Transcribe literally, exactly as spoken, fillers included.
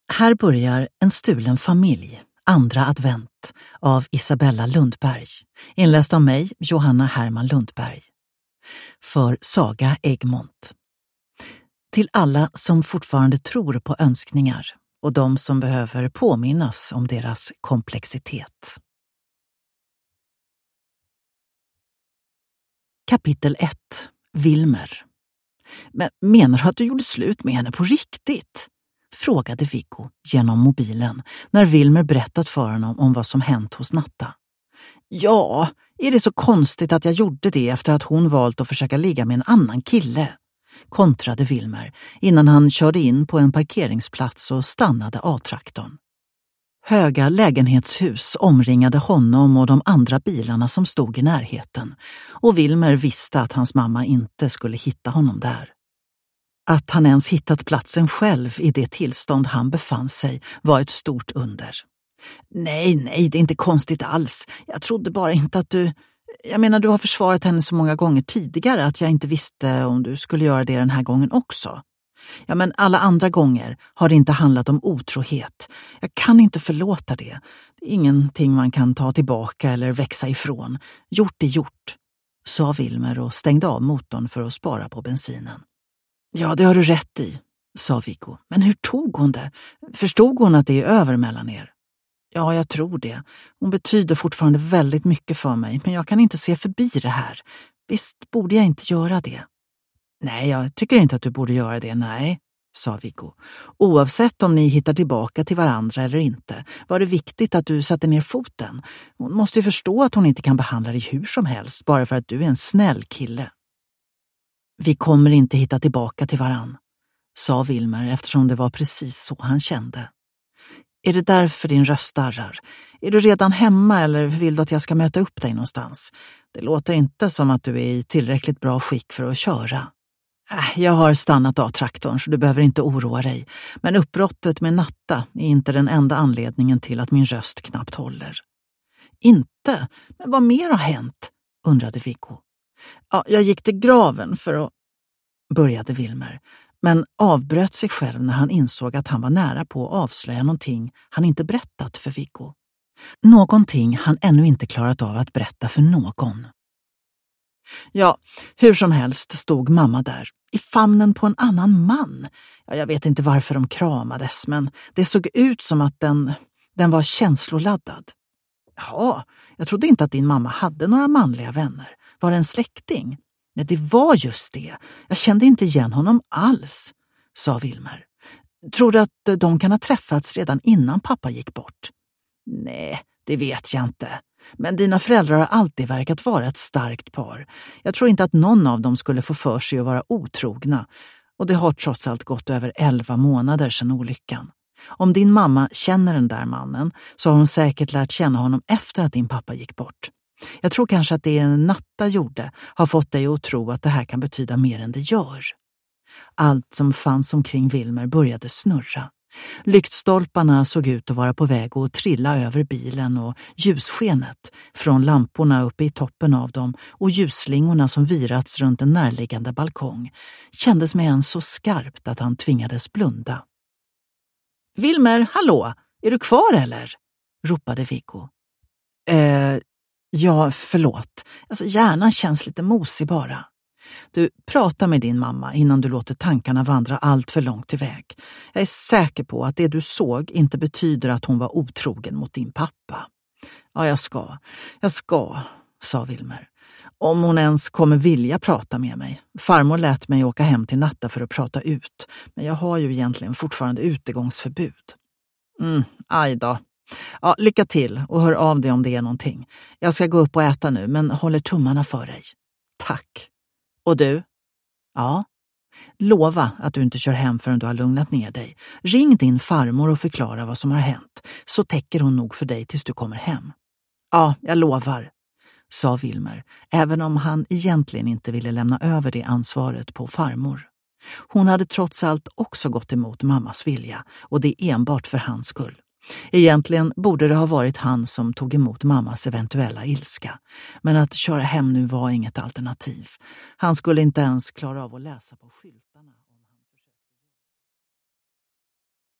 Här börjar En stulen familj, andra advent av Isabella Lundberg. Inläst av mig, Johanna Herman Lundberg. För Saga Egmont. Till alla som fortfarande tror på önskningar och de som behöver påminnas om deras komplexitet. Kapitel ett. Wilmer. Men menar du att du gjorde slut med henne på riktigt? Frågade Viggo genom mobilen när Wilmer berättat för honom om vad som hänt hos Natta. Ja, är det så konstigt att jag gjorde det efter att hon valt att försöka ligga med en annan kille? Kontrade Wilmer innan han körde in på en parkeringsplats och stannade A-traktorn. Höga lägenhetshus omringade honom och de andra bilarna som stod i närheten, och Wilmer visste att hans mamma inte skulle hitta honom där. Att han ens hittat platsen själv i det tillstånd han befann sig var ett stort under. Nej, nej, det är inte konstigt alls. Jag trodde bara inte att du... Jag menar, du har försvarat henne så många gånger tidigare att jag inte visste om du skulle göra det den här gången också. Ja, men alla andra gånger har det inte handlat om otrohet. Jag kan inte förlåta det. Det är ingenting man kan ta tillbaka eller växa ifrån. Gjort är gjort, sa Wilmer och stängde av motorn för att spara på bensinen. Ja, det har du rätt i, sa Viggo. Men hur tog hon det? Förstod hon att det är över mellan er? Ja, jag tror det. Hon betyder fortfarande väldigt mycket för mig, men jag kan inte se förbi det här. Visst borde jag inte göra det? Nej, jag tycker inte att du borde göra det, nej, sa Viggo. Oavsett om ni hittar tillbaka till varandra eller inte, var det viktigt att du satte ner foten. Hon måste ju förstå att hon inte kan behandla dig hur som helst bara för att du är en snäll kille. Vi kommer inte hitta tillbaka till varann, sa Wilmer eftersom det var precis så han kände. Är det därför din röst darrar? Är du redan hemma eller vill du att jag ska möta upp dig någonstans? Det låter inte som att du är i tillräckligt bra skick för att köra. Äh, jag har stannat av traktorn så du behöver inte oroa dig. Men uppbrottet med Natta är inte den enda anledningen till att min röst knappt håller. Inte? Men vad mer har hänt? Undrade Viggo. Ja, jag gick till graven för att... började Wilmer, men avbröt sig själv när han insåg att han var nära på att avslöja någonting han inte berättat för Viggo. Någonting han ännu inte klarat av att berätta för någon. Ja, hur som helst stod mamma där, i famnen på en annan man. Ja, jag vet inte varför de kramades, men det såg ut som att den, den var känsloladdad. Ja, jag trodde inte att din mamma hade några manliga vänner. Var det en släkting? Nej, det var just det. Jag kände inte igen honom alls, sa Wilmer. Tror du att de kan ha träffats redan innan pappa gick bort? Nej, det vet jag inte. Men dina föräldrar har alltid verkat vara ett starkt par. Jag tror inte att någon av dem skulle få för sig att vara otrogna. Och det har trots allt gått över elva månader sedan olyckan. Om din mamma känner den där mannen så har hon säkert lärt känna honom efter att din pappa gick bort. Jag tror kanske att det en Natta gjorde har fått dig att tro att det här kan betyda mer än det gör. Allt som fanns omkring Wilmer började snurra. Lyktstolparna såg ut att vara på väg att trilla över bilen och ljusskenet från lamporna uppe i toppen av dem och ljusslingorna som virats runt en närliggande balkong kändes med en så skarpt att han tvingades blunda. Wilmer, hallå, är du kvar eller? Ropade Viggo. Eh... Ja, förlåt. Alltså hjärnan känns lite mosig bara. Du, prata med din mamma innan du låter tankarna vandra allt för långt iväg. Jag är säker på att det du såg inte betyder att hon var otrogen mot din pappa. Ja, jag ska. Jag ska, sa Wilmer. Om hon ens kommer vilja prata med mig. Farmor lät mig åka hem till Natta för att prata ut. Men jag har ju egentligen fortfarande utegångsförbud. Mm, aj då. Ja, lycka till och hör av dig om det är någonting. Jag ska gå upp och äta nu, men håller tummarna för dig. Tack. Och du? Ja. Lova att du inte kör hem förrän du har lugnat ner dig. Ring din farmor och förklara vad som har hänt. Så täcker hon nog för dig tills du kommer hem. Ja, jag lovar, sa Wilmer, även om han egentligen inte ville lämna över det ansvaret på farmor. Hon hade trots allt också gått emot mammas vilja, och det enbart för hans skull. Egentligen borde det ha varit han som tog emot mammas eventuella ilska. Men att köra hem nu var inget alternativ. Han skulle inte ens klara av att läsa på skyltarna.